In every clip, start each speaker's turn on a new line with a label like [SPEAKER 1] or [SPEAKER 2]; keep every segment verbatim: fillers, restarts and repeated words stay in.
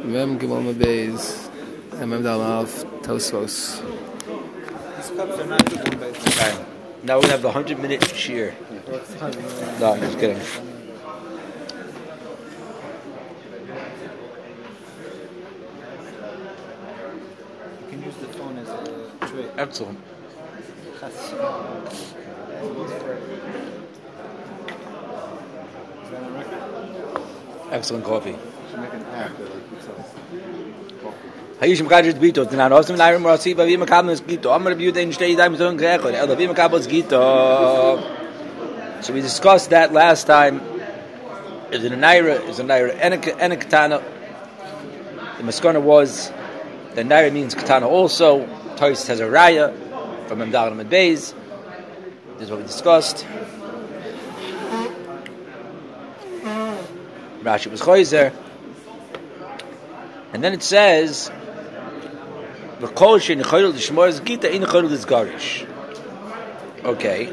[SPEAKER 1] Mem Gimel Beis, and Mem Dalav Tosfos.
[SPEAKER 2] These cups are not good one base.
[SPEAKER 3] Okay. Now we have the hundred minute shear. No, I'm just kidding.
[SPEAKER 2] You can use the phone as a tray.
[SPEAKER 3] Excellent.
[SPEAKER 2] Is that on record?
[SPEAKER 3] Excellent coffee.
[SPEAKER 2] Should make an app that like puts up
[SPEAKER 3] Hayishim Kaddish Bito, Tanan Osim Narim Rasi, Bavim Kabels Gito, Amar Buta in Shtei Dime Zon Grechor, Elavim Kabels Gito. So we discussed that last time. Is it a Naira? Is a Naira and a Katana? The Maskana was the Naira means Katana also. Toist has a Raya from Amdal and Beis. This is what we discussed. Rashi was Choizer. And then it says, "V'kol shein chayil d'shmor es gita, ein chayil es garish." Okay.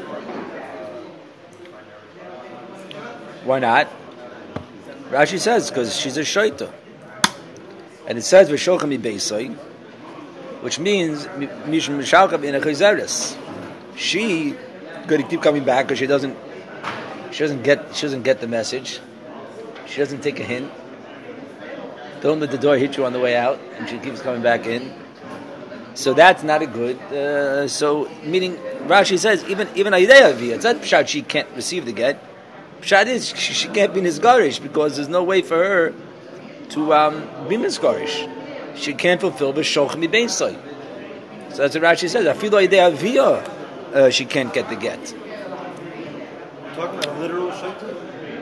[SPEAKER 3] Why not? Rashi says because she's a shaita, and it says v'sholchem mibeisai, which means mishum mishalchav in a chayzeres. She going to keep coming back because she doesn't, she doesn't get, she doesn't get the message. She doesn't take a hint. Don't let the door hit you on the way out, and she keeps coming back in. So that's not a good. Uh, so meaning Rashi says even even Aidea Aviyah, it's not pshat she can't receive the get. Pshat is she, she can't be nisgarish because there's no way for her to um, be nisgarish. She can't fulfill the shochem mibeisai. So that's what Rashi says. Afilu Aidea Aviyah, uh she can't get the get.
[SPEAKER 2] talking about literal shaita?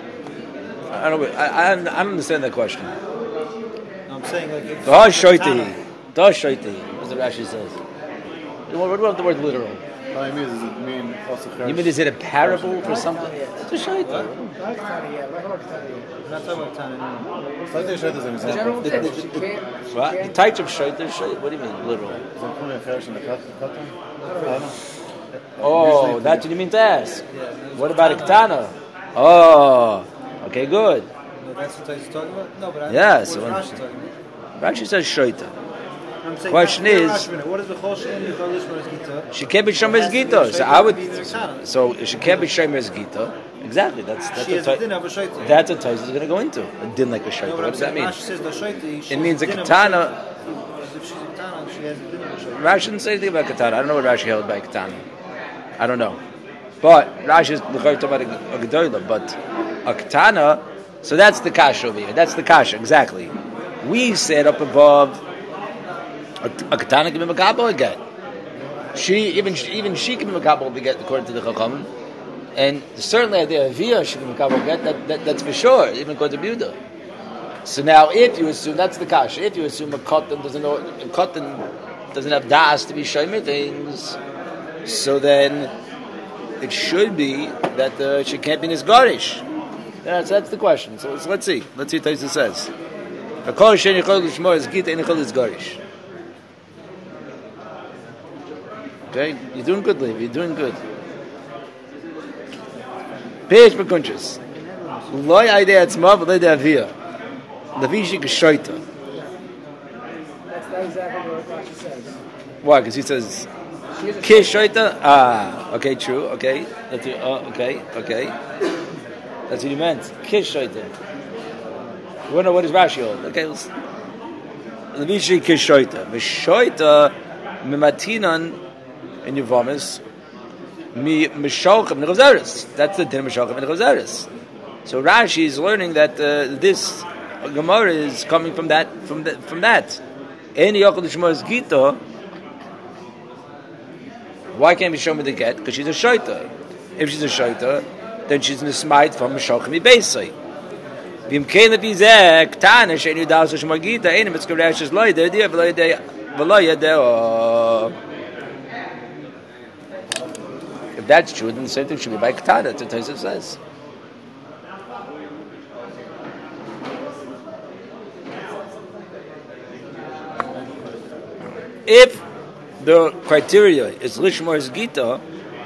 [SPEAKER 3] I don't. I, I, I don't understand that question.
[SPEAKER 2] I'm saying like if
[SPEAKER 3] Da shoyti, da shoyti, as the Rashi says. What about the word literal?
[SPEAKER 2] No, I mean, does it mean also
[SPEAKER 3] You mean is it a parable for something? It's a shaita.
[SPEAKER 2] I'm not talking about Tana. It's like the shaita is an example.
[SPEAKER 3] The, the, the, the, what? The type of shaita is shaita. What do you mean literal?
[SPEAKER 2] Is that only a cherish in the katan? I don't know.
[SPEAKER 3] Oh, that's what you mean to ask. What about a katana? Oh, okay, good.
[SPEAKER 2] No, that's what he's talking about? No, but I
[SPEAKER 3] Yeah,
[SPEAKER 2] what's
[SPEAKER 3] so
[SPEAKER 2] Rashi talking about?
[SPEAKER 3] Rashi says shaita.
[SPEAKER 2] I'm saying,
[SPEAKER 3] Question
[SPEAKER 2] not-
[SPEAKER 3] is-
[SPEAKER 2] not Rashi, minute. What is the chol she'en yichol lishmor gita?
[SPEAKER 3] She can't be shomer's gita. So I would. So she can't be shomer's gita. Exactly. That's that's
[SPEAKER 2] She
[SPEAKER 3] a
[SPEAKER 2] has a
[SPEAKER 3] type.
[SPEAKER 2] din of a shaita.
[SPEAKER 3] That's what Tais is going to go into. A din like a
[SPEAKER 2] No,
[SPEAKER 3] shaita.
[SPEAKER 2] but
[SPEAKER 3] What
[SPEAKER 2] I'm
[SPEAKER 3] does that
[SPEAKER 2] saying
[SPEAKER 3] mean?
[SPEAKER 2] Rashi says the shaita. she
[SPEAKER 3] It means a
[SPEAKER 2] has din of
[SPEAKER 3] katana.
[SPEAKER 2] shaita. Because if she's a katana, she has a din of a shaita.
[SPEAKER 3] Rashi didn't say anything about katana. I don't know what Rashi held by katana. I don't know. But Rashi is talking about a, a gedola. But a katana. So that's the kasha over here. That's the kasha exactly. We said up above. A, a katana can be makabel again. She even even she can be makabel to get according to the chachamim, and certainly the aviyah she can be makabel get that, that that's for sure even according to Yehuda. So now if you assume that's the kasha, if you assume a cotton doesn't know a cotton doesn't have das to be shomer things, so then it should be that uh, she can't be nisgarish. That's that's the question. So, so let's see. Let's see what Taisa says. A kol shein yichol l'shmor is gita and yichol is garish. Okay, you're doing good, Levi. You're doing good. Peish bekunches. Loy idea etzma v'loy de aviyah. Levi shik shoita.
[SPEAKER 1] That's not exactly what Rashi says.
[SPEAKER 3] Why? Because he says
[SPEAKER 1] She is a
[SPEAKER 3] kish shoita. Ah, okay, true. Okay, that's it. Uh, okay, okay. That's what he meant. Kish shoita. We don't know what is Rashi hold. Okay, let's. Levi shik kish shoita. V'shoita mematinan. In your vomits, mi mishalchem nechazaris. That's the din mishalchem nechazaris. So Rashi is learning that uh, this Gemara is coming from that, from that, from that. Any yochel l'shmor gita. Why can't we show me the get? Because she's a shaita. If she's a shaita, then she's nismait from mishalchem ibeisai. V'im kein lepizek tana she'enu das l'shmor gita. Einem it's karesh loy der dia v'loy der v'loy der. If that's true, then the same thing should be by katana. That's what Tosaf says. If the criteria is lishmor's gita,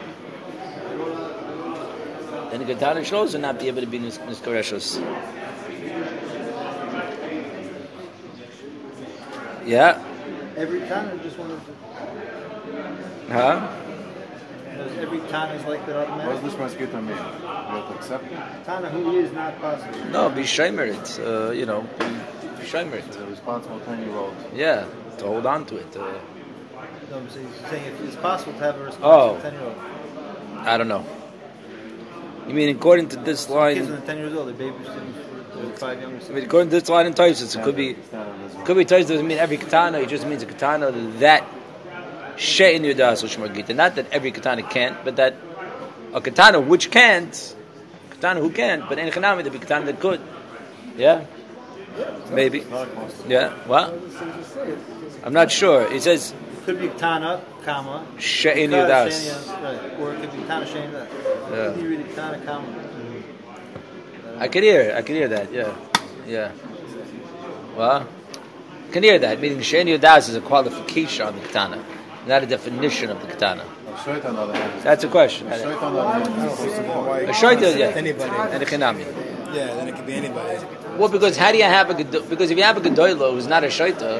[SPEAKER 3] then the katana should also not be able to be niskareshus. Yeah.
[SPEAKER 2] Every Tana just wanted to.
[SPEAKER 3] Huh?
[SPEAKER 2] Does every Tana is like that
[SPEAKER 4] What
[SPEAKER 2] automatic?
[SPEAKER 4] does this mosquito mean? You have to accept it?
[SPEAKER 2] Tana who is not possible.
[SPEAKER 3] No, be shomer it. Uh, you know, be shomer it.
[SPEAKER 4] It's a responsible ten-year-old.
[SPEAKER 3] Yeah, to hold on to it. Uh,
[SPEAKER 2] No, I'm saying, saying if it's possible to have a responsible
[SPEAKER 3] Oh.
[SPEAKER 2] ten-year-old.
[SPEAKER 3] I don't know. You mean according to this
[SPEAKER 2] Kids
[SPEAKER 3] line?
[SPEAKER 2] when they're ten years old, they're babysitting for the five younger
[SPEAKER 3] I
[SPEAKER 2] siblings.
[SPEAKER 3] mean, according to this line in Taisus, it could be.
[SPEAKER 4] It's not in this one.
[SPEAKER 3] Could be Taisus doesn't mean every katana. It just means a katana that she'in yudas u'shmagita. Not that every katana can't, but that a katana which can't, katana who can't, but in chanami there be katana that could. Yeah, maybe. Yeah. What? I'm not sure. It says
[SPEAKER 2] Could be Tana, comma.
[SPEAKER 3] she'in
[SPEAKER 2] Tana,
[SPEAKER 3] yudas.
[SPEAKER 2] Shani, right. Or it could be Tana, Shani, that.
[SPEAKER 3] Yeah.
[SPEAKER 2] You read it Tana, comma.
[SPEAKER 3] I could hear. I could hear that. Yeah. Yeah. Well, I can hear that. Meaning she'in yudas is a qualification on the katana, not a definition of the katana.
[SPEAKER 4] A shirt on the other hand.
[SPEAKER 3] That's a question.
[SPEAKER 4] A shirt on the other hand is supposed to be.
[SPEAKER 3] A shaita, yeah.
[SPEAKER 5] Anybody.
[SPEAKER 3] And a chinami.
[SPEAKER 5] Yeah, then it could be anybody.
[SPEAKER 3] Well, because how do you have a gedo- because if you have a gedoylo who's not a shaita,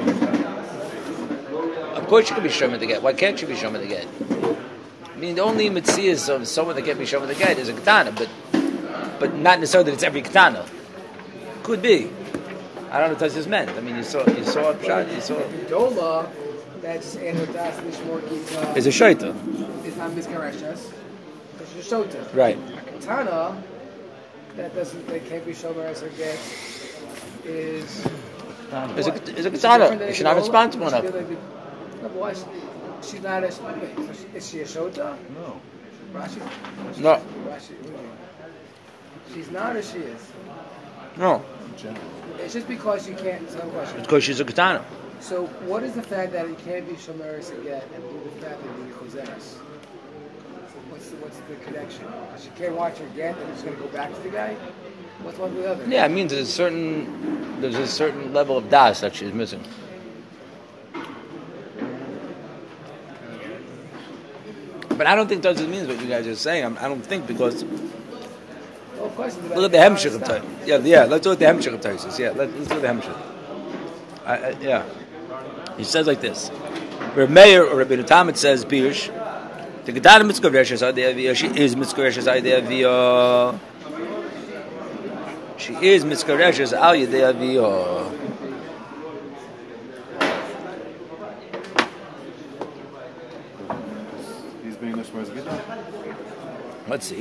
[SPEAKER 3] of course you can be shomer to get. Why can't you be shomer to get? I mean, the only mitzias of someone that can't be shomer to get is a katana, but but not necessarily that it's every katana. Could be. I don't know what this meant. I mean, you saw you saw a shot. You saw.
[SPEAKER 6] Dola, that's Enodas Nishmor
[SPEAKER 3] It's a shaita,
[SPEAKER 6] It's not Miskarashas. It's a Shota.
[SPEAKER 3] right?
[SPEAKER 6] A Katana, that doesn't, that can't be Shomer as her get, is.
[SPEAKER 3] It's a it's a
[SPEAKER 6] Is
[SPEAKER 3] katana.
[SPEAKER 6] different than a
[SPEAKER 3] She's not
[SPEAKER 6] Gedola?
[SPEAKER 3] responsible
[SPEAKER 6] Is she
[SPEAKER 3] enough.
[SPEAKER 6] like the- No, but why is she, she's not a. Wait, so she- is she a Shota?
[SPEAKER 4] No.
[SPEAKER 6] Rashi?
[SPEAKER 3] No,
[SPEAKER 6] Rashi, what do you mean? She's not or she is?
[SPEAKER 3] no.
[SPEAKER 6] It's just because you can't. It's no question.
[SPEAKER 3] It's because she's a katana.
[SPEAKER 6] So, what is the fact that it can't be Shomeris again, and the fact that it be Choseris? What's the, what's the connection? She can't watch her again, and it's going to go back to the guy. What's one with the other?
[SPEAKER 3] Yeah, it means there's a certain there's a certain level of das that she's missing. But I don't think that means what you guys are saying. I'm, I don't think because
[SPEAKER 6] Well, of course,
[SPEAKER 3] look at the hemshich of Tais. Yeah, yeah. Let's do it the hemshich of Tais. Yeah, let, let's do the hemshich. I, I, yeah, he says like this. Reb Meir or Rabbi Tam, it says Pirush. The Gedara Mitzvah Reshes Idea Via. She is Mitzvah Reshes Idea Via. She is Mitzvah Reshes Al Yedea Via.
[SPEAKER 4] He's being the mosquito.
[SPEAKER 3] Let's see.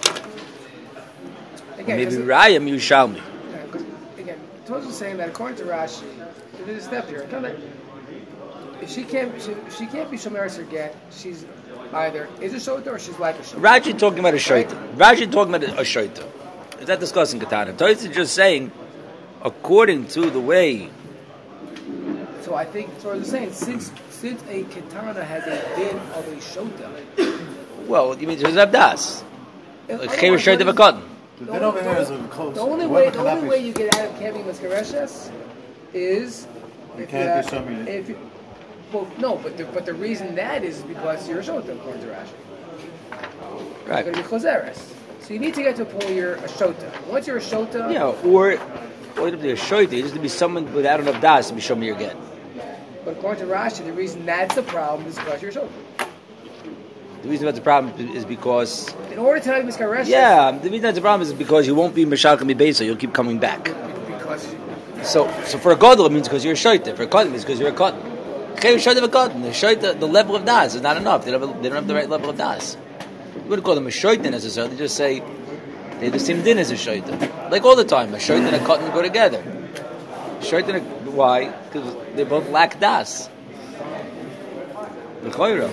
[SPEAKER 6] Again,
[SPEAKER 3] Maybe
[SPEAKER 6] 'cause it-
[SPEAKER 3] Rayam Yushalmi.
[SPEAKER 6] yeah, 'cause, again, Toz is saying that according to Rashi, there's a step here. Tell that if she can't, she, she can't be Shomeris again. She's either is a Shota or she's like a Shota.
[SPEAKER 3] Rashi talking about a shaita. Rashi talking about a shaita. Is that discussing katana? Toys is just saying, according to the way.
[SPEAKER 6] So I think Toz is saying since since a katana has a din of a Shota.
[SPEAKER 3] Well, you mean there's abdas, like
[SPEAKER 6] otherwise,
[SPEAKER 3] cheir shaita of a
[SPEAKER 6] what
[SPEAKER 3] cotton.
[SPEAKER 4] The
[SPEAKER 6] The
[SPEAKER 4] din
[SPEAKER 6] only-
[SPEAKER 4] over here is
[SPEAKER 6] the
[SPEAKER 4] a close.
[SPEAKER 6] The only way, the only way you get out of can't be Mascareshes is
[SPEAKER 4] You
[SPEAKER 6] if
[SPEAKER 4] can't
[SPEAKER 6] you
[SPEAKER 4] be
[SPEAKER 6] have-
[SPEAKER 4] Shomer.
[SPEAKER 6] if you, well, no, but the, but the reason that is because you're a Shota according to Rashi. You're
[SPEAKER 3] Right.
[SPEAKER 6] going to be Choseres. So you need to get to a point where you're a Shota. Once you're a Shota,
[SPEAKER 3] Yeah, or or to be a shaita, it has to be someone without enough das to be shomer your get.
[SPEAKER 6] but according to Rashi, the reason that's the problem is because you're a Shota.
[SPEAKER 3] The reason that's a problem is because
[SPEAKER 6] In order to have Mascareshes,
[SPEAKER 3] yeah, the reason that's a problem is because you won't be mishal mi besa. You'll keep coming back.
[SPEAKER 6] because
[SPEAKER 3] So, so for a gadol it means because you're a shaita. For a cotton it means because you're a cotton. Cheir shaita of a cotton. The shaita, the level of das is not enough. They don't have, they don't have the right level of das. You wouldn't call them a shaita necessarily. Just say they have the same din as a shaita. Like all the time, a shaita and a cotton go together. Shaita and a, why? Because they both lack das. L'choira.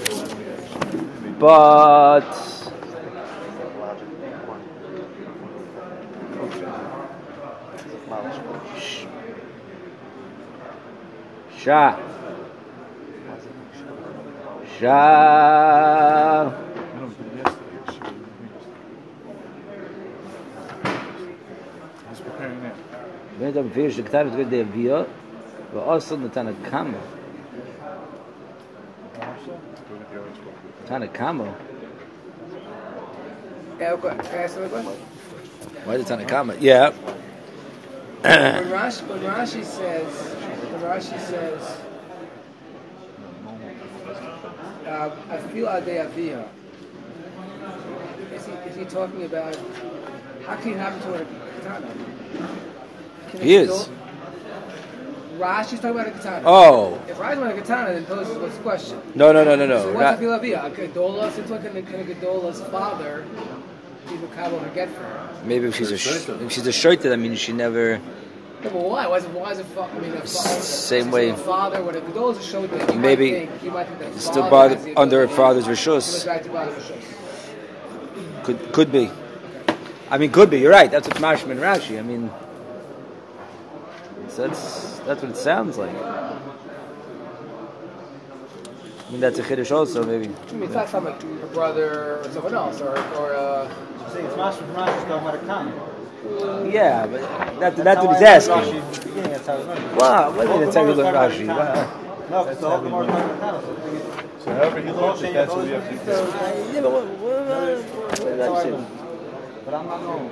[SPEAKER 3] But Sha Sha
[SPEAKER 4] He's preparing that.
[SPEAKER 3] Wenn da befiehlt die Gitarre wird der Via, aber also der Tanakama. Tanakama.
[SPEAKER 6] yeah, okay. Can I ask another question?
[SPEAKER 3] Why the Tanakama? Yeah.
[SPEAKER 6] when Rashi when Rashi says when Rashi says uh, I feel Adei Avia. Is he, is he talking about how can you have him toward a katana? Can
[SPEAKER 3] He
[SPEAKER 6] it
[SPEAKER 3] is.
[SPEAKER 6] still- Rashi's talking about a katana.
[SPEAKER 3] Oh.
[SPEAKER 6] If Rashi's talking about a katana, then poses what's the question?
[SPEAKER 3] No, no, no, no, no.
[SPEAKER 6] So
[SPEAKER 3] Ra-
[SPEAKER 6] what's Adei Avia? A Gedola, since what can a can a Gedola's father be Makabel to get for her?
[SPEAKER 3] Maybe if she's a sh- if she's a shoita, that means she never.
[SPEAKER 6] No, but why? Why is it, why is it fa- I mean, a fa-
[SPEAKER 3] Same
[SPEAKER 6] a
[SPEAKER 3] way.
[SPEAKER 6] father, when a Gedola's a showdown, you
[SPEAKER 3] Maybe
[SPEAKER 6] might think, you might think that
[SPEAKER 3] It's still
[SPEAKER 6] father
[SPEAKER 3] bother-
[SPEAKER 6] has the
[SPEAKER 3] under her
[SPEAKER 6] ability
[SPEAKER 3] father's
[SPEAKER 6] to
[SPEAKER 3] rishus.
[SPEAKER 6] look back to father's rishus.
[SPEAKER 3] Could could be. I mean, could be. You're right. That's what Mashma and Rashi. I mean, so that's that's what it sounds like. I mean, that's a chiddush also, maybe.
[SPEAKER 6] I mean, it's not something like her brother or someone else, or or uh,
[SPEAKER 2] See, it's Mashma from Rashi's talking about a Kana.
[SPEAKER 3] Yeah, but that, that's,
[SPEAKER 2] how
[SPEAKER 3] what he's
[SPEAKER 2] I learned
[SPEAKER 3] asking.
[SPEAKER 2] Rashi in the beginning, that's how I learned it.
[SPEAKER 3] Wow, what do you mean that's how you learn
[SPEAKER 2] Gemara
[SPEAKER 3] Rashi?
[SPEAKER 2] talking about
[SPEAKER 3] Wow.
[SPEAKER 2] a Kana. No, because the whole Gemara is talking about Kana. So
[SPEAKER 4] So however he learns it, that's what we have to do.
[SPEAKER 3] Yeah, but what, what, what, what did
[SPEAKER 2] that's how
[SPEAKER 3] I
[SPEAKER 2] I
[SPEAKER 3] say?
[SPEAKER 2] learned. But I'm not knowing.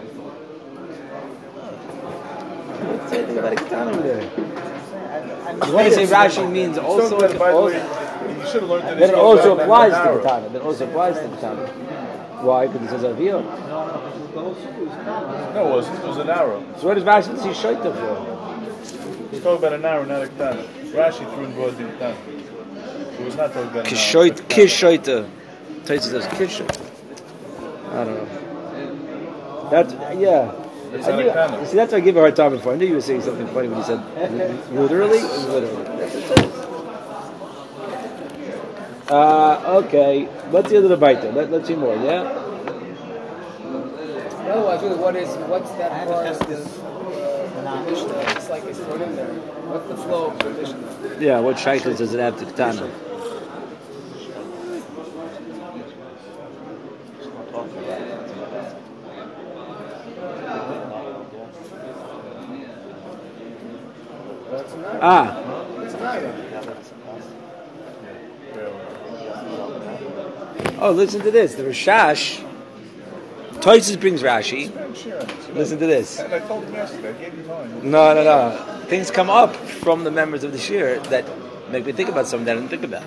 [SPEAKER 3] What's anything about a katana over there?
[SPEAKER 2] I- I'm
[SPEAKER 3] You want to say
[SPEAKER 2] saying
[SPEAKER 3] Rashi means also,
[SPEAKER 4] So, by the way,
[SPEAKER 3] also
[SPEAKER 4] you should have learned that.
[SPEAKER 3] that it
[SPEAKER 4] it's
[SPEAKER 3] also
[SPEAKER 4] about
[SPEAKER 3] applies to
[SPEAKER 4] Nahara.
[SPEAKER 3] katana. That also applies to katana. Why? Because it says aviyah.
[SPEAKER 2] No, no, because the whole sukkah is Kana.
[SPEAKER 4] No, it was, it was an arrow.
[SPEAKER 3] So what does Rashi see shoita for?
[SPEAKER 4] He's talking about an arrow, not a katana. Rashi threw in broad the katana. He was not talking about an arrow.
[SPEAKER 3] Kishoit, kishoita. Taisa says kishoita. I don't know. That yeah.
[SPEAKER 4] It's
[SPEAKER 3] I
[SPEAKER 4] not
[SPEAKER 3] knew,
[SPEAKER 4] a katana.
[SPEAKER 3] see, that's what I give a hard time for. I knew you were saying something funny when you said literally. It was literally. That's what it is. Uh, okay. Let's see a little bit. Let, let's see more. Yeah.
[SPEAKER 6] otherwise, really, what is what's that
[SPEAKER 2] I had to
[SPEAKER 6] part
[SPEAKER 2] test
[SPEAKER 6] of
[SPEAKER 2] this.
[SPEAKER 6] the uh, Mishnah? It's like it's thrown in there. What's the flow of the Mishnah?
[SPEAKER 3] Yeah. What shaykhs does it have to katana?
[SPEAKER 6] That's a nine.
[SPEAKER 3] Ah.
[SPEAKER 6] It's a nine.
[SPEAKER 3] Oh, listen to this. The Rashash. Toysis brings Rashi. Listen to this.
[SPEAKER 4] And I told him yesterday, I gave him mine.
[SPEAKER 3] No, no, no. Things come up from the members of the shir that make me think about something that I didn't think about.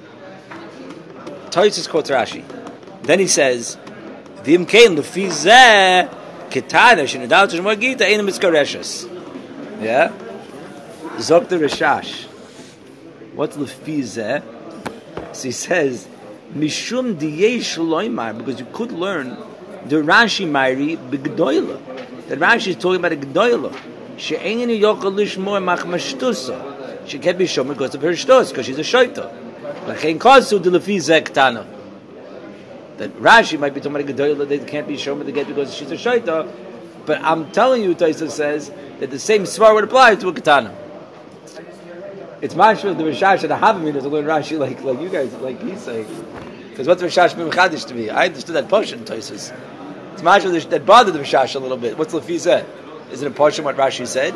[SPEAKER 3] Toysis quotes Rashi. Then he says, "V'im kein lefi zeh ketana shenadal tishmor gita ein mitzkareshes." Yeah. Zok the Rashash. What's lefi zeh? So he says, "Mishum diyesh loymar," because you could learn the Rashi Mairi b'gdoila. The Rashi is talking about a gdoila. She'einu yochel lishmor machmashtusa. She can't be shown because of her shtus, because she's a shoita. Lachein kasu de lefi zeh ketana. That Rashi might be talking about a gdoila that can't be shown because she's a shoita. But I'm telling you, Taisa says that the same svar would apply to a katana. It's mashma the Rashash and the Havamim doesn't learn Rashi like like you guys like he's saying. Because what's Rashash been chadish to me? I understood that portion. Toises. It's mashma that bothered the Rashash a little bit. What's Lefi said? Is it a portion what Rashi said?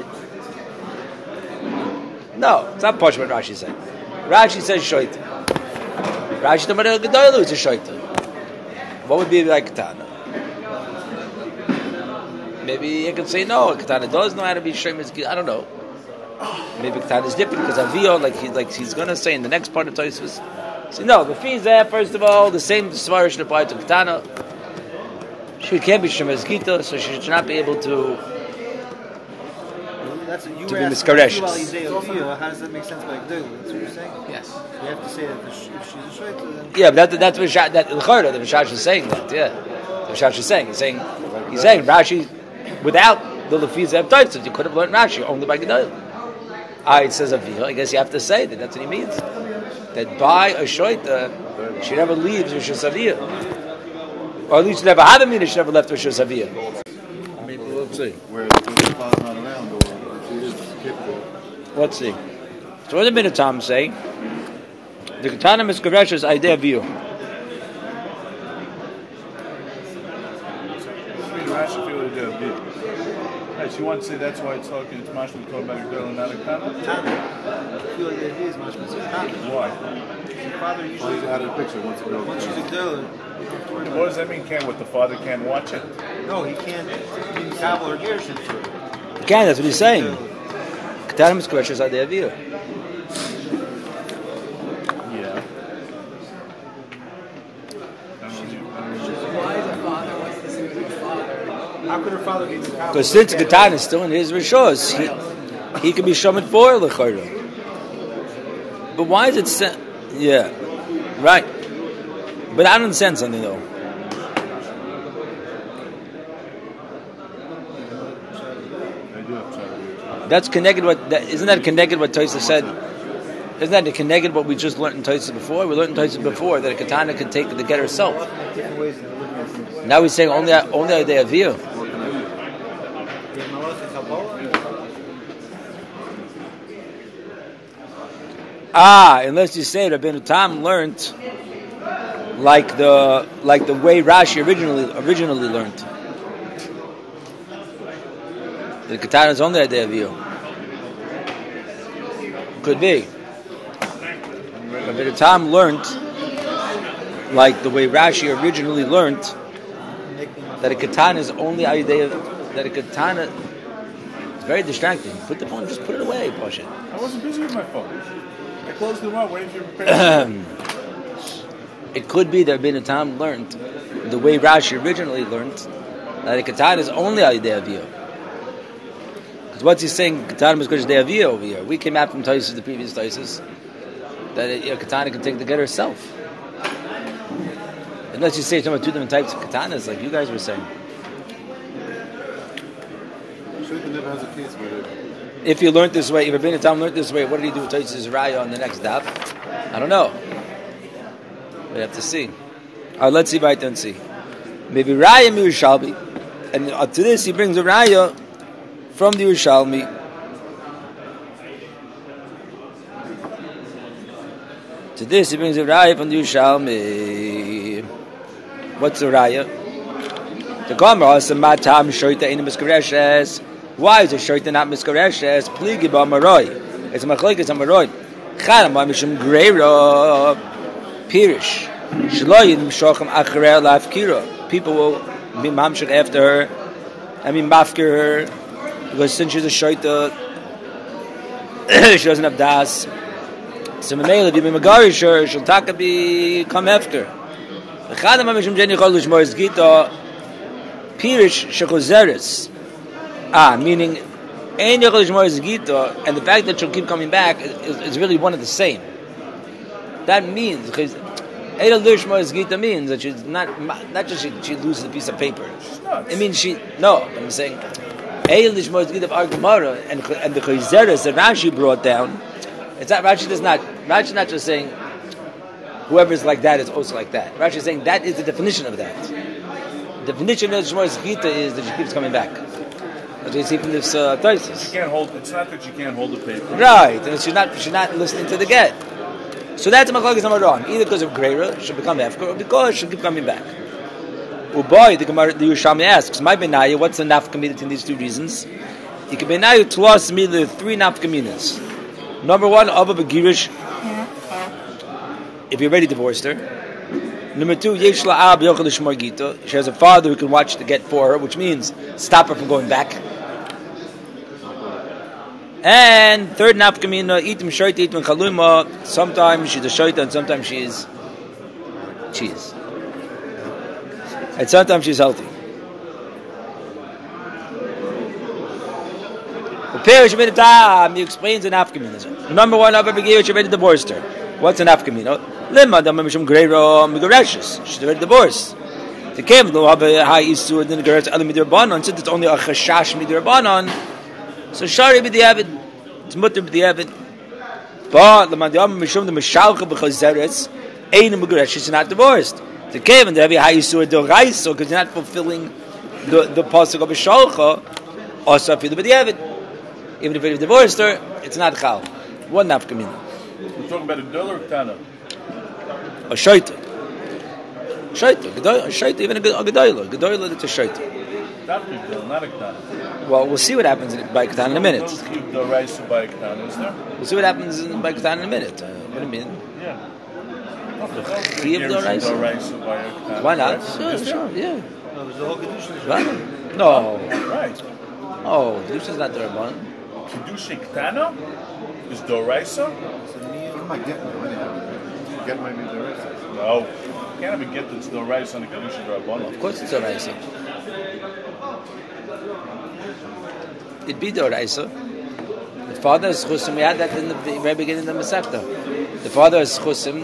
[SPEAKER 3] No, it's not portion what Rashi said. Rashi says shoita. Rashi talking about a gedolah is a shoita. What would be like katana? Maybe you can say no. Katana does know how to be shemis. I don't know. Maybe Katana is different because Avio, like he's like he's going to say in the next part of Tosfos. So no, the fee is there. First of all, the same svara should apply to Katana. She can't be shemes gita, so she should not be able to.
[SPEAKER 2] That's what you
[SPEAKER 3] To
[SPEAKER 2] were
[SPEAKER 3] be
[SPEAKER 2] asking.
[SPEAKER 3] miskarecious.
[SPEAKER 2] How does that make sense by Gdul? That's what you're saying?
[SPEAKER 6] Yes.
[SPEAKER 2] You have to say that if she's a shayta, then...
[SPEAKER 3] Yeah, but that, that's what Rashash, that L'chara, the Rashash is saying that. Yeah, the Rashash is saying he's saying he's saying Rashi without the Lefiz Ev Toitzot, you could have learned Rashi only by Gedol. Ah, it says Avio. I guess you have to say that. That's what he means. That by a shoita, she never leaves Rishus Aviyah. Or at least she never had a meaning, she never left Rishus Aviyah. Maybe we'll see.
[SPEAKER 4] Where the father's not around, or if he is capable.
[SPEAKER 3] Let's see. So what did Bin Tam say? The Katana Miskaresha's idea of you.
[SPEAKER 4] Rashi feel it did. Right, she wants to say that's why it's talking, it's mashma talking about a girl and not a katana.
[SPEAKER 2] Tana. I feel like the idea is much more Tana.
[SPEAKER 4] Why?
[SPEAKER 2] Your father
[SPEAKER 4] Well,
[SPEAKER 2] usually...
[SPEAKER 4] he's out of the picture once it goes.
[SPEAKER 2] Once she's a Gdul,
[SPEAKER 4] What does that mean? Can what the father can't watch it?
[SPEAKER 2] no, he can't be Kabul or Gershon for it.
[SPEAKER 3] Again, that's what he's saying. Katana Miskaresha's idea of you.
[SPEAKER 4] Yeah.
[SPEAKER 2] How could her father be the cop?
[SPEAKER 3] Because since Katana is still in his rishos, he he can be shaman for l'chayra. But why is it? Sen- yeah, right. But I don't understand something though. That's connected. What that, isn't that connected? What Tosha said. Isn't that connected? What we just learned in Tosha before. We learned in Tosha before that a katana can take the get herself. Now we're saying only only they have view. Ah, unless you say Rabbeinu Tam learned like the like the way Rashi originally originally learned. The katana is only idea of you. Could be. Rabbeinu Tam learned like the way Rashi originally learned that a katana is only idea that a katana. It's very distracting. Put the phone, just put it away, push it.
[SPEAKER 4] I wasn't busy with my phone. I closed them up, waiting for you to prepare.
[SPEAKER 3] It could be that Rabbeinu Tam learned the way Rashi originally learned that a katana is only idea of you. Because what's he saying? Katana is good day of you over here. We came out from Taisus, the previous Taisus, that a, a katana can take the get herself. Unless you say you're talking about two different types of katanas, like you guys were saying.
[SPEAKER 4] Never has a case where
[SPEAKER 3] If you learned this way, if Rabbeinu Tam learned this way, what did he do with Taisus Raya on the next daf? I don't know. We have to see. All right, let's see right and see. Maybe Raya Yerushalmi, and uh, to this he brings a Raya from the Yerushalmi. To this he brings a Raya from the Yerushalmi. What's the Raya? The Gemara has some matam shoyta in miskareshes. Why is a shoyta not miskareshes? Pligi ba maroi. It's a machlekes a maroi. Chanam ba mishum greira pirish. Shloyin mishochem acharei lafkira. People will be mamshik after her. I mean mafkir her because since she's a shoyta, she doesn't have das. So Mamela, if you be Megarish her, she'll taka be come after. Chanam ba mishum jeni chol lishmor zgita. Pirish shechozeres. Ah, meaning, and the fact that she'll keep coming back is, is really one of the same. That means, because Gita means that she's not, not just she, she loses a piece of paper. It means she, no, I'm saying, Gita of our Gemara, and, and the chozeres that Rashi brought down, it's not, Rashi does not, Rashi is not just saying, whoever is like that is also like that. Rashi is saying that is the definition of that. The definition of Shmoy's Gita is that she keeps coming back. As we see from this uh, Taisus.
[SPEAKER 4] She can't hold. It's not that she can't hold the paper.
[SPEAKER 3] Right, and she's not she's not listening to the get. So that's a machlokes number wrong. Either because of Greira, she'll become Efker, or because she'll keep coming back. Uboy, the Gemara, the Yerushalmi asks, my benaya, what's the nafkamina between these two reasons? You can benaya twas me the three nafkaminas. Number one, Abba Begirish, if you already divorced her. Number two, Yesh la'ab yochel l'shmor gita. She has a father who can watch the get for her, which means stop her from going back. And third nafkamina, itim shoyta, itim chaluma. Sometimes she's a shoyta and sometimes she's cheese. And sometimes she's healthy. The Perish made a time, he explains the nafkamina. Number one, Abba Begirish, she already divorced her. What's an nafkamina? Lima da mishum greiro migareshes. She's already divorced. The came to have a high issue and then the other midrabanon. Since it's only a chashash midrabanon, so shari b'diavad, it's mutter b'diavad. But lima da mishum the mishalcha b'chazeres ein migaresh. She's not divorced. The came and they have a high issue the raiso because you're not fulfilling the the pasuk of mishalcha. Also for the b'diavad. Even if you divorced her, it's not chal. One nafkamina.
[SPEAKER 4] We're talking about a dollar or tana.
[SPEAKER 3] A shaita. Shaita. A shaita, even a gedoyla. Gedoyla, that's a shaita.
[SPEAKER 4] Not a dollar, not a tana.
[SPEAKER 3] Well, we'll see what happens by Ketan in a minute.
[SPEAKER 4] Those keep the rice by tana, is there?
[SPEAKER 3] We'll see what happens by Ketan in a minute. Uh, what do you mean?
[SPEAKER 4] Yeah.
[SPEAKER 3] Keep the rice. Why not? Sure, sure, yeah. What? No.
[SPEAKER 4] Right.
[SPEAKER 3] Oh, Kedusha is not the Rabban.
[SPEAKER 4] Kedusha Ketana is Doraisa?
[SPEAKER 7] Get my Doraisa.
[SPEAKER 4] No. You can't have a get that's Doraisa on the Kedusha Rabban.
[SPEAKER 3] Of course it's Doraisa. it'd be Doraisa. The father is Chusim. We had that in the very beginning of the Masechta. The father is Chusim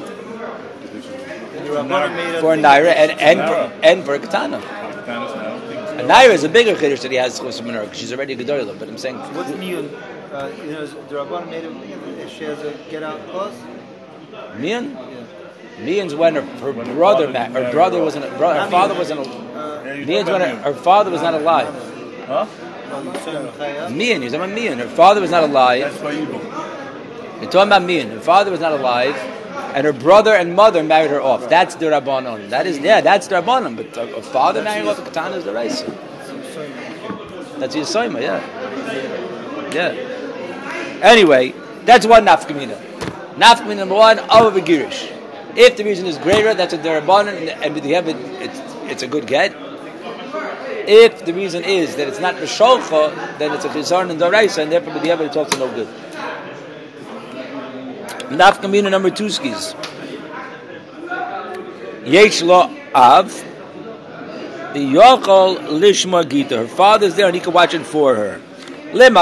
[SPEAKER 3] for Naira and and for, and for Ketana. A Naira is a bigger Kiddush that he has Chusim in her because she's already a Gedolah. But I'm saying,
[SPEAKER 2] What's Miyun? Uh, you know, is the Rabban made him if she has a get out clause?
[SPEAKER 3] Mian?
[SPEAKER 2] Yeah.
[SPEAKER 3] Mian's when her, her
[SPEAKER 4] When her
[SPEAKER 3] brother,
[SPEAKER 4] father
[SPEAKER 3] ma- her
[SPEAKER 4] married
[SPEAKER 3] brother
[SPEAKER 4] her
[SPEAKER 3] wasn't, her, brother, her
[SPEAKER 2] Not
[SPEAKER 3] father
[SPEAKER 2] Mian.
[SPEAKER 3] wasn't,
[SPEAKER 2] Uh,
[SPEAKER 4] Yeah, you're
[SPEAKER 3] Mian's
[SPEAKER 4] talking
[SPEAKER 3] when her,
[SPEAKER 4] about
[SPEAKER 3] her father was not alive.
[SPEAKER 4] Mian. Huh?
[SPEAKER 3] Mian, you're talking about Mian. Her father was not alive.
[SPEAKER 4] That's why you go.
[SPEAKER 3] You're talking about Mian. Her father was not alive, and her brother and mother married her off. That's the Rabbanon. That is, yeah, that's the Rabbanon. But a, a father marrying off a Ketana is the Reisa. That's Yisoima, yeah. Yeah. Anyway, that's one nafkamina. Nafkamina number one, over Girish. If the reason is greater, that's a Derabanan, and with the Hebed, it's it's a good get. If the reason is that it's not Risholcha, then it's a Chizarn and Doraisa, and therefore with the Hebed it's also no good. Nafkamina number two skis. Yesh lo av, Yochol lishma gita. Her father's there and he can watch it for her. So here the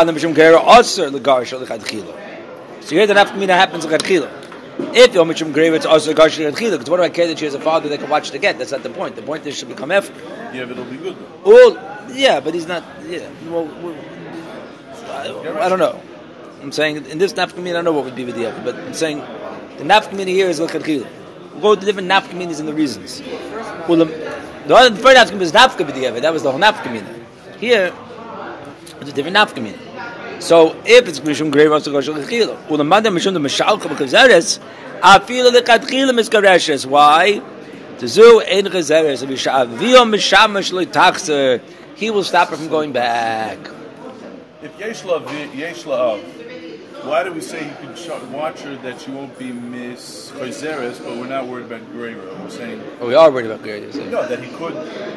[SPEAKER 3] nafkamina happens like Adchila. If Yom Mishum Greva, it's also Garsh Adchila. Because what do I care that she has a father that can watch it again? That's not the point. The point is she should become Ephra.
[SPEAKER 4] Yeah, but it'll be good.
[SPEAKER 3] Well, yeah, but he's not. Yeah, well, well I, I don't know. I'm saying in this nafkamina, I don't know what would be with the Ephra, but I'm saying the nafkamina here is like Adchila. We'll go to the different nafkaminas and the reasons. Well, the, the other the first nafkamina is nafka with the Ephra. That was the whole nafkamina. Here. It's a different nafkamina. So if it's mishum greva, so gosh l'chila. Ulamanda mishum the mishalcha b'kazeres, afila l'chadchila miskareshes. Why? To zu ein kazeres v'yom mishamash l'tachzer. He will stop her from going back.
[SPEAKER 4] If yesh la yesh la av, why do we say you can sh- watch her that she won't be miss chazeres, but we're not worried about greva? We're saying
[SPEAKER 3] Oh, we are worried about greva.
[SPEAKER 4] no, that he could.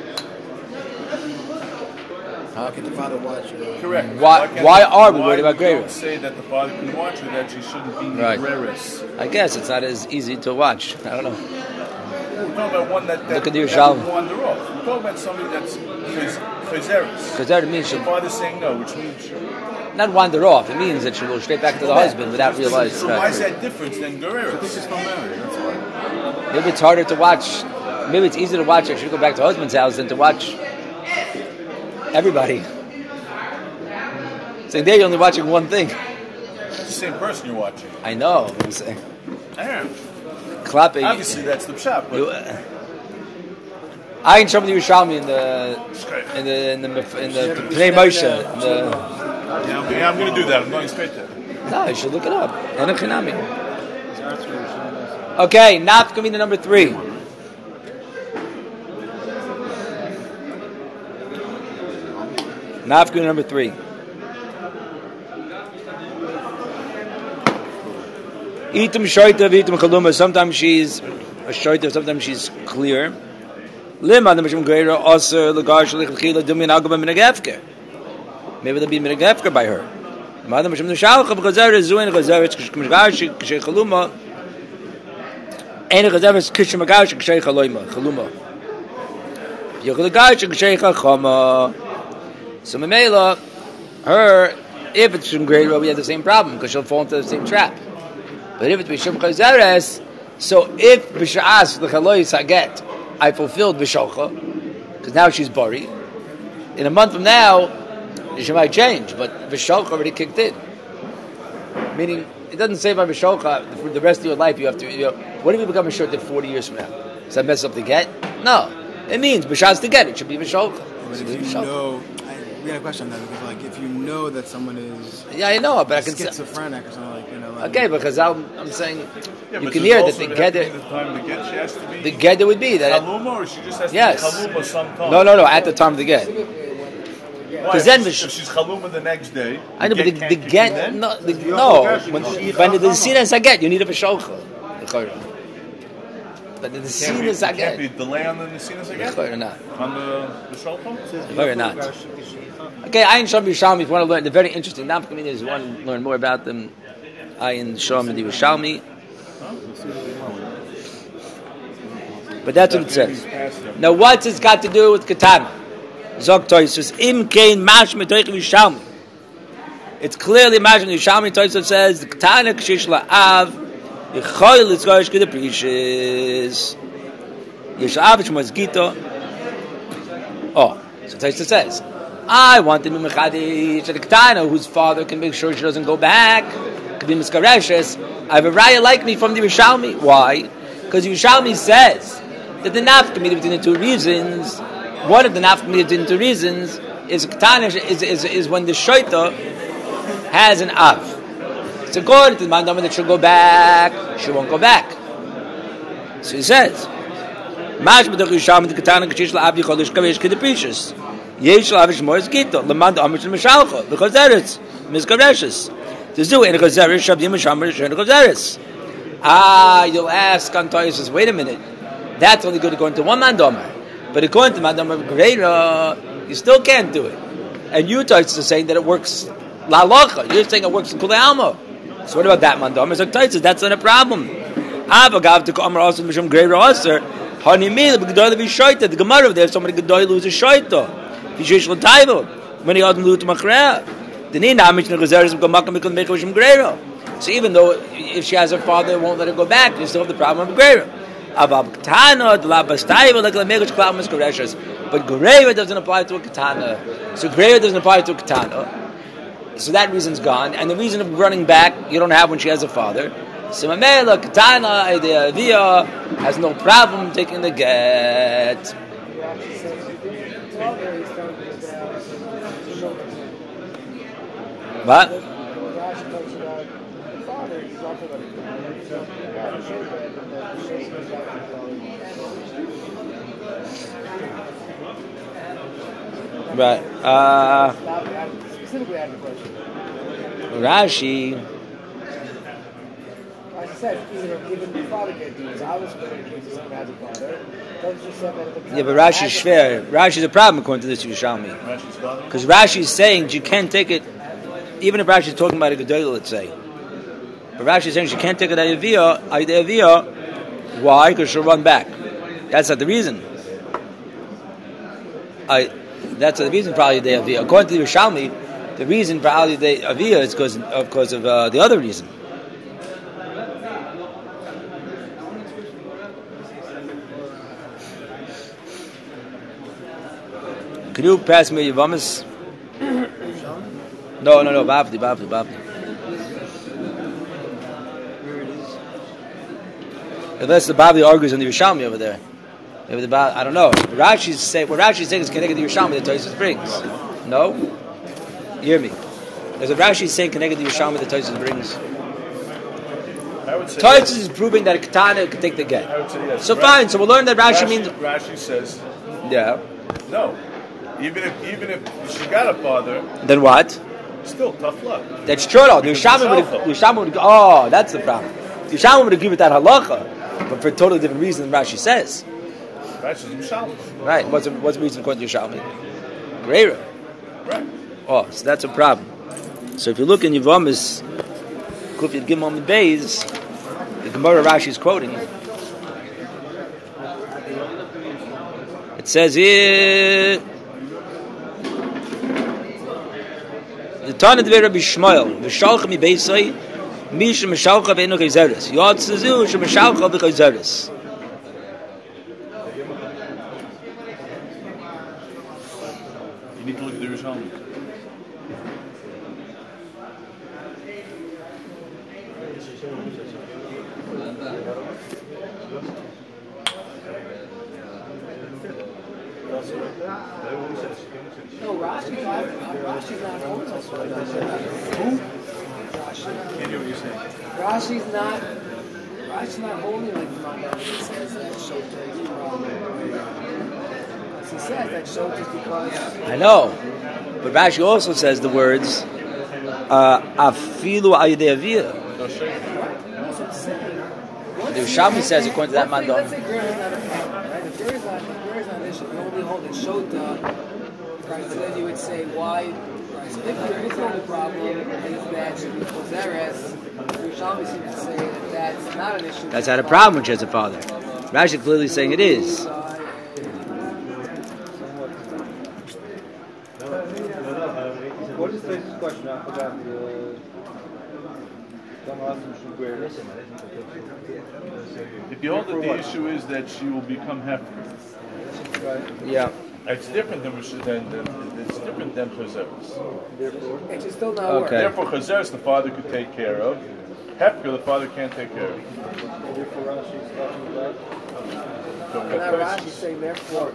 [SPEAKER 5] How can the father watch it?
[SPEAKER 4] Correct.
[SPEAKER 3] Why-
[SPEAKER 4] can't
[SPEAKER 3] why
[SPEAKER 4] we-
[SPEAKER 3] are we worried about
[SPEAKER 4] Why
[SPEAKER 3] Greva?
[SPEAKER 4] don't say that the father can watch her, that she shouldn't be
[SPEAKER 3] Right.
[SPEAKER 4] Negreris?
[SPEAKER 3] I guess it's not as easy to watch. I don't know.
[SPEAKER 4] We're talking about one that, that,
[SPEAKER 3] Look at the
[SPEAKER 4] that
[SPEAKER 3] Yerushalmi.
[SPEAKER 4] would wander off. We're talking about somebody that's chazeres.
[SPEAKER 3] Because that means
[SPEAKER 4] The
[SPEAKER 3] she'll
[SPEAKER 4] father's saying no, which means she,
[SPEAKER 3] not wander off. It means that she'll go straight back to the husband without realizing.
[SPEAKER 4] So why is that different than Gereris?
[SPEAKER 5] This is from Mary, that's why.
[SPEAKER 3] Maybe it's harder to watch. Maybe it's easier to watch if she go back to her husband's house than to watch everybody. Saying there you're only watching one thing.
[SPEAKER 4] It's the same person you're watching.
[SPEAKER 3] I know. I'm saying.
[SPEAKER 4] Yeah.
[SPEAKER 3] Clapping.
[SPEAKER 4] Obviously, that's the pshat, but
[SPEAKER 3] You, uh, I can show me the Yerushalmi in the in the in the in the Pnei Moshe. in the-
[SPEAKER 4] yeah, I'm, yeah, I'm going to do that. I'm going straight there.
[SPEAKER 3] No, you should look it up. Enochinami. Okay, nafkamina number three. Nafkamina number three. Itum shoyta v'itum chaluma. Sometimes she's a shoyta, sometimes she's clear. Lima the mishum greira aser l'gar shlich l'chila dumin agaba minagefker. Maybe there'll be minagefker by her. Madam mishum nishalcha b'chazer zuin chazer k'shmagash k'shay chaluma. Ein chazer k'shmagash k'shay chaluma chaluma. Yechulagash k'shay chachama. So Mamela, her, if it's from greira, we have the same problem because she'll fall into the same trap. But if it's Bishum Chazeres, so if Bishas the Chalois Haget, I fulfilled Bishalcha, because now she's buried. In a month from now, she might change, but Bishalcha already kicked in. Meaning, it doesn't say by Bishalcha for the rest of your life you have to. You know, what if you become a shorted forty years from now? Does that mess up the get? No, it means Bishas the get. It should be Bishalcha.
[SPEAKER 5] But if you know, I, we had a question on that because, like, if you know that someone is
[SPEAKER 3] Yeah, I know, but I can say.
[SPEAKER 5] schizophrenic or something like, you know, like,
[SPEAKER 3] Okay, because I'm, I'm saying
[SPEAKER 4] Yeah,
[SPEAKER 3] you
[SPEAKER 4] but
[SPEAKER 3] can
[SPEAKER 4] there's
[SPEAKER 3] hear that
[SPEAKER 4] also
[SPEAKER 3] the
[SPEAKER 4] there has to be
[SPEAKER 3] Gedder,
[SPEAKER 4] the time to get, she has to be
[SPEAKER 3] the Gedder would be that.
[SPEAKER 4] Chaluma, or she just has
[SPEAKER 3] Yes.
[SPEAKER 4] to be Chaluma sometime?
[SPEAKER 3] No, no, no. At the time of the get.
[SPEAKER 4] Why?
[SPEAKER 3] Because
[SPEAKER 4] If
[SPEAKER 3] then
[SPEAKER 4] she's,
[SPEAKER 3] Vish-
[SPEAKER 4] if she's Chaluma the next day,
[SPEAKER 3] I know, but the,
[SPEAKER 4] get
[SPEAKER 3] the
[SPEAKER 4] can't kick in
[SPEAKER 3] get
[SPEAKER 4] then?
[SPEAKER 3] no, the, no. When, when the scene is a get, you need a v'sholcha. But the
[SPEAKER 4] Can't
[SPEAKER 3] scene
[SPEAKER 4] be,
[SPEAKER 3] is a
[SPEAKER 4] can't be
[SPEAKER 3] get.
[SPEAKER 4] delay on the Nesinas again?
[SPEAKER 3] Or not.
[SPEAKER 4] On the, the Shalom?
[SPEAKER 3] Or not. Okay, I and Shom Yerushalmi. If you want to learn, they're very interesting. Now, communities want to learn more about them. I and Shom and the Yerushalmi. But that's what it says. Now, what's it got to do with Katana? Zog Toysus im kein mash metoich Yerushalmi. It's clearly imagined. Yerushalmi Tosfos says the Ketana Kshish La'av Yichoil Litzgorish Kedeprishis Yesh La'av Shmos Gito. Oh, so Tosfos says, I want the Mimachadish the Ketana whose father can make sure she doesn't go back. Could be Miskareshes. I have a raya like me from the Yerushalmi. Why? Because Yerushalmi says that the nafkamid between the two reasons, one of the nafkamid between the two reasons is Ketana is, is is when the Shoita has an av. So according to the mandama that she'll go back, she won't go back. So he says, Mash b'dach Yerushalmi the Ketana k'shish la'av yichol l'shkavesh k'deprishus yesh la'avish moris gito l'mand amish l'mishalcho l'chozeres mizkareshes. There's no in chozeres shabdim mishamar shen chozeres. Ah, you'll ask on Tosfos, wait a minute, that's only good according to one mandama, but according to mandama greater, you still can't do it. And you Tosfos are saying that it works la locha. You're saying it works in kulei alma. So what about that mandama? It's like Tosfos, that's not a problem. Avagav to kamar also mishum greater aser. Hani mil b'gedoyle v'shoyta. The Gemara there, somebody gedoyle who's a shoyta. V'shish l'tayvo. When he ought to do to machrea. The nina amish negozeres b'gamakam mikol mekol mishum greater. So even though if she has her father, it won't let her go back, you still have the problem of greater. But Greira doesn't apply to a Katana. So Greira doesn't apply to a Katana. So that reason's gone. And the reason of running back, you don't have when she has a father. So Mamela, Katana, the Avia, has no problem taking the get. What? Right. Uh,
[SPEAKER 6] Specifically, I have a question.
[SPEAKER 3] Rashi.
[SPEAKER 6] As I said, even if even the father can do this, I was going to case someone has a father. Just said that the
[SPEAKER 3] Yeah, but Rashi's fair. Rashi's a problem according to this Yerushalmi. Because Rashi is saying you can't take it, even if Rashi is talking about a Gedolah, let's say. But Rashi is saying she can't take it Ayaviyah, Ayaviyah. Why? Because she'll run back. That's not the reason. I. That's the reason for Ali Day Aviyah. According to the Yerushalmi, the reason for Ali Day Aviyah is because of, because of uh, the other reason. Can you pass me Yavamas? No, no, no, Bavdi, Bavdi, Bavdi. Unless the Bavdi argues on the Yerushalmi over there. Maybe the Baal, I don't know. Rashi's say what Rashi's saying is connected to Yerushalmi that Tosfos brings. No, you hear me? There's a Rashi's saying connected to Yerushalmi that Tosfos brings. Tosfos yes. is proving that a Ketana can take the get. I would say yes. So Rashi, fine. So we'll learn that Rashi, Rashi means.
[SPEAKER 4] Rashi says.
[SPEAKER 3] Yeah.
[SPEAKER 4] No. Even if even if she got a father.
[SPEAKER 3] Then what?
[SPEAKER 4] Still tough luck.
[SPEAKER 3] That's true. Though. The Yerushalmi would. Yerushalmi would. Oh, that's the problem. The Yerushalmi would agree with that halacha, but for a totally different reason than Rashi says. Right. What's the, what's the reason according to Yerushalmi? Greira.
[SPEAKER 4] Right.
[SPEAKER 3] Oh, so that's a problem. So if you look in Yevamos, Kufiyat Gimel and Beis, the Gemara Rashi is quoting. It says here, the Tana Dvei Rabbi Shmuel, V'shalcha mi Beisai, Misha Meshalcha v'enu Chayzeres, Yod Tzizu Shemeshalcha v'Chayzeres.
[SPEAKER 4] You need to look at the Yerushalmi.
[SPEAKER 6] No, Rashi's not. Rashi's not holding us. Who? Rashi.
[SPEAKER 4] Can't hear what you're saying.
[SPEAKER 6] Rashi's not. Rashi's not holding like the Manda. He says that Shota is from. He says that Shota is because.
[SPEAKER 3] I know, but Rashi also says the words "afilu ayidei aviyah."
[SPEAKER 6] That's what it's saying.
[SPEAKER 3] The Yerushalmi says according to that
[SPEAKER 6] Let's say
[SPEAKER 3] mandam.
[SPEAKER 6] Greer is not a problem, right? If Greer is not, if Greer is not an issue, we only hold in Shota, right? So then you would say why? Right? So if there is no problem, and it's bad, should be Chozeres. Yerushalmi seems to say that that's not an issue.
[SPEAKER 3] That's not a problem when she has a father. Rashi is clearly saying it is.
[SPEAKER 7] What is this question?
[SPEAKER 2] about the
[SPEAKER 4] If you hold that the issue is that she will become heifer,
[SPEAKER 3] Yeah.
[SPEAKER 4] it's different than than, than it's different than chazeres.
[SPEAKER 6] It should still not
[SPEAKER 3] Okay.
[SPEAKER 6] work.
[SPEAKER 4] Therefore, chazeres the father could take care of. Heifer the father can't take care of.
[SPEAKER 6] And now Rashi's saying therefore.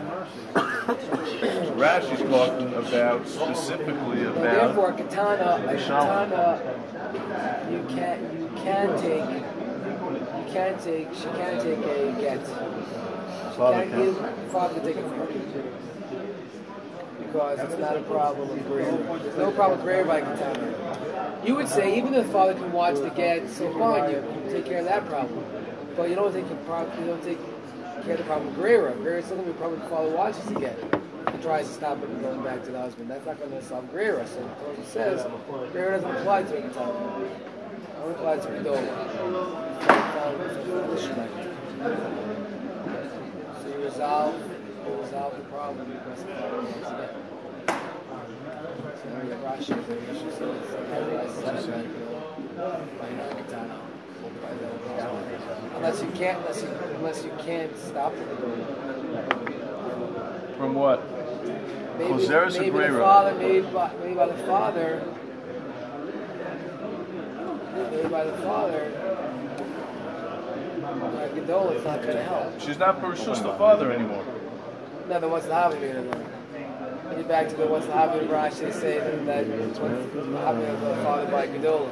[SPEAKER 4] Rashi's talking about specifically
[SPEAKER 6] No,
[SPEAKER 4] about.
[SPEAKER 6] therefore, katana, a katana, you can't, you can take, you can take, she can take a get.
[SPEAKER 2] Father
[SPEAKER 6] Can't give, father can take it from her. Because it's not a problem with graver. There's no problem with graver by katana. You would say even if the father can watch the get, so fine, you take care of that problem. But you don't take a problem, you don't take care of the problem with graver. Graver is still going to be a problem if the father watches the get. He tries to stop it from going back to the husband. That's not going to solve graver. So the Torah says graver doesn't apply to a katana. It only applies to a dola. So you resolve, you resolve the problem because the father wants to get. So now you have Rashi, the Rashi says, I realize that by not katana. Unless you can't, unless you, unless you can't stop it.
[SPEAKER 4] From what?
[SPEAKER 6] Maybe,
[SPEAKER 4] Chazeres
[SPEAKER 6] maybe
[SPEAKER 4] or
[SPEAKER 6] the
[SPEAKER 4] Greira?
[SPEAKER 6] father, maybe by, maybe by the father, maybe by the father. Like Gadol, it's not going to help.
[SPEAKER 4] She's not Pershus the father anymore.
[SPEAKER 6] No, then what's the Havamina then? When you back to the what's the Havamina Rashi, they say that, that what's the Havamina of the father by Gadol.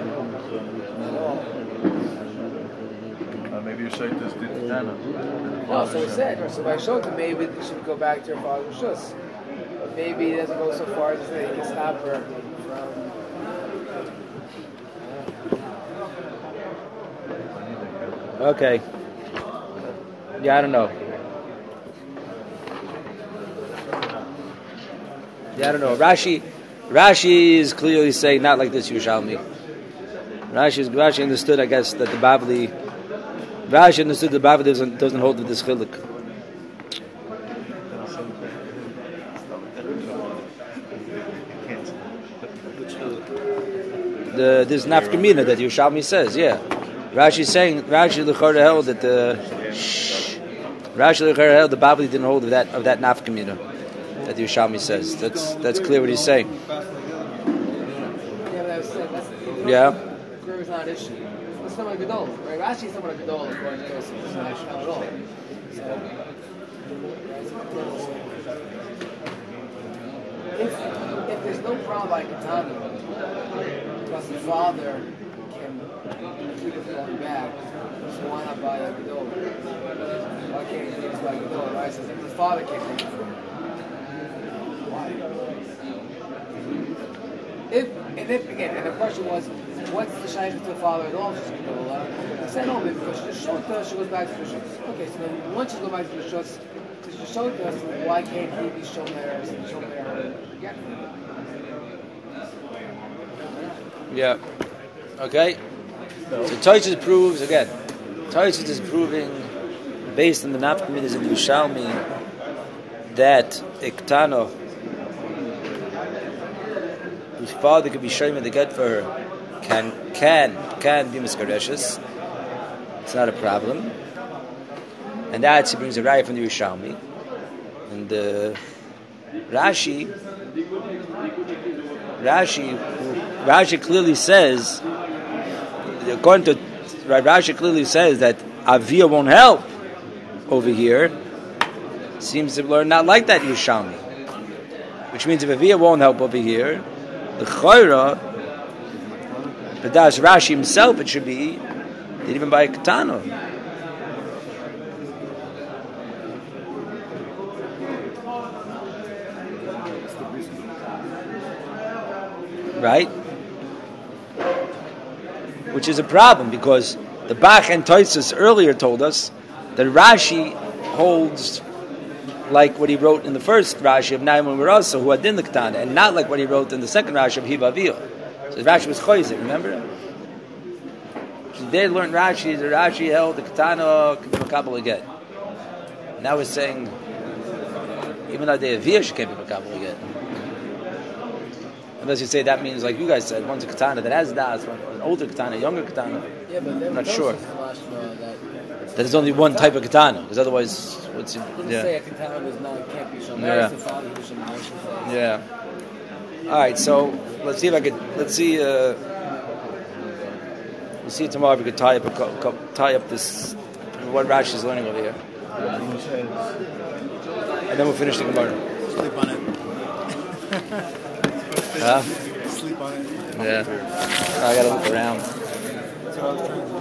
[SPEAKER 4] Uh, maybe your site does did Dana.
[SPEAKER 6] No, so he said. So by Shota, maybe she should go back to her father's Shus. But maybe he doesn't go so far as to say he can stop her from.
[SPEAKER 3] Okay. Yeah, I don't know. Yeah, I don't know. Rashi, Rashi is clearly saying not like this Yerushalmi. Rashi, Rashi understood, I guess, that the Bavli, Rashi understood the Bavli doesn't, doesn't hold with this chiluk. The this nafkamina that Yerushalmi says, yeah. Rashi is saying Rashi l'chara held that the shh, Rashi l'chara held the Bavli didn't hold of that of that nafkamina that the Yerushalmi says. That's that's clear what he's saying.
[SPEAKER 6] Yeah, but I was saying that's.
[SPEAKER 3] Yeah.
[SPEAKER 6] Graver is not an issue. It's not like Gadol. Right? Rashi is not like Gadol according to us. It's not an issue at all. So, if, if there's no problem by Katana, because the father can keep it from going back, so why not buy a Gadol? Why can't he just buy a Gadol? Right? Says if the father can't take it from him, why? If, and if, again, and the question was, what's the shaykh to the father at all? She's Gadol. I said, no, because she's Shota, she goes back to the Shus. Okay, so then once she goes back to the Shus, because she's Shota, so why can't he be Shomer and Shomer again?
[SPEAKER 3] Yeah. Okay. So Tosfos proves again. Tosfos is proving, based on the nafkaminas in Yerushalmi, that Iktano, whose father could be showing the get for her, can can can be miskareshes. It's not a problem, and that he brings a raya from the Yerushalmi, and uh, Rashi. Rashi, Rashi clearly says, according to Rashi, clearly says that Avia won't help over here. Seems to learn not like that Yerushalmi, which means if Avia won't help over here, the Chayra, but that's Rashi himself. It should be didn't even buy a katana. Right? Which is a problem because the Bach and Tosfos earlier told us that Rashi holds like what he wrote in the first Rashi of Naiman Marasa, who had din the Ketana, and not like what he wrote in the second Rashi of Hiba Aviyah. So Rashi was Choyzer, remember? So they learned Rashi, the Rashi held the Ketana could be Makabal again. Now we're saying, even though the Aviyah she can't be Makabal again. Unless you say that means, like you guys said, one's a katana that has das, one an older katana, a younger katana.
[SPEAKER 6] Yeah, but
[SPEAKER 3] I'm not sure.
[SPEAKER 6] That,
[SPEAKER 3] that there's only one type of katana, because otherwise, what's it?
[SPEAKER 6] Didn't
[SPEAKER 3] Yeah.
[SPEAKER 6] say a katana does not can't be shomer.
[SPEAKER 3] Yeah.
[SPEAKER 6] The father who's shomer.
[SPEAKER 3] Yeah. All right. So let's see if I could. Let's see. Uh, we'll see tomorrow if we could tie up a co- co- tie up this what Rashi is learning over here, and then we'll finish the Gemara.
[SPEAKER 5] Sleep on it.
[SPEAKER 3] Huh?
[SPEAKER 5] Sleep on it.
[SPEAKER 3] Yeah. I gotta look around.
[SPEAKER 5] That's what I was trying to do.